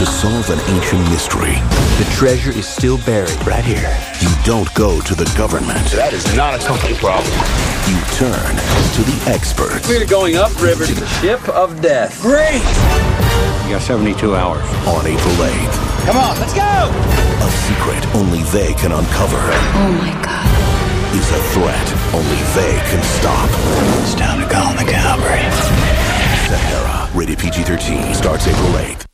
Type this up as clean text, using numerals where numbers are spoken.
to solve an ancient mystery. The treasure is still buried right here. You don't go to the government. That is not a token problem. You turn to the experts. We're going upriver to the ship of death. Great! You got 72 hours. On April 8th. Come on, let's go! A secret only they can uncover. Oh my God. Is a threat only they can stop. It's time to call the cavalry. Sahara, rated PG-13, starts April 8th.